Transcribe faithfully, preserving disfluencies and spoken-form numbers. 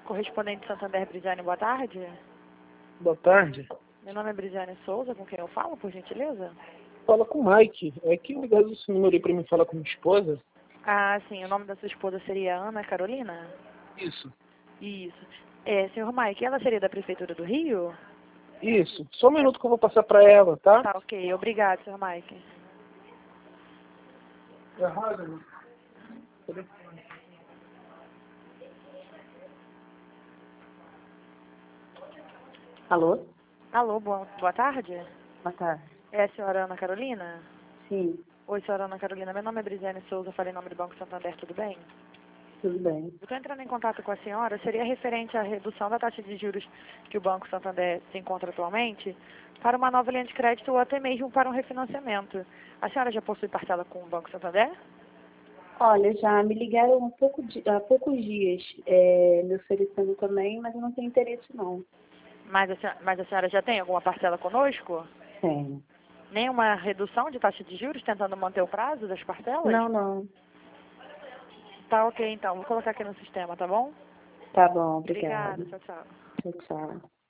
correspondente Santander Brisiane, boa tarde. Boa tarde. Meu nome é Brisiane Souza, com quem eu falo, por gentileza? Fala com o Mike. É que o lugar desse número aí pra mim falar com minha esposa. Ah, sim, o nome da sua esposa seria Ana Carolina? Isso. Isso. É, senhor Mike, ela seria da Prefeitura do Rio? Isso. Só um minuto que eu vou passar pra ela, tá? Tá, ok. Obrigado, senhor Mike. É errado, né? Alô? Alô, boa, boa tarde. Boa tarde. É a senhora Ana Carolina? Sim, Oi, senhora Ana Carolina. Meu nome é Brisiane Souza, falei em nome do Banco Santander, tudo bem? tudo bem. Eu estou entrando em contato com a senhora, seria referente à redução da taxa de juros que o Banco Santander se encontra atualmente para uma nova linha de crédito ou até mesmo para um refinanciamento. A senhora já possui parcela com o Banco Santander? Olha, já me ligaram há, pouco di- há poucos dias, é, me oferecendo também, mas eu não tenho interesse não. Mas a, senhora, mas a senhora já tem alguma parcela conosco? Tenho. Nenhuma redução de taxa de juros, tentando manter o prazo das parcelas? Não, não. Tá ok, então. Vou colocar aqui no sistema, tá bom? Tá bom, Obrigada, obrigada. tchau, tchau. Tchau, tchau.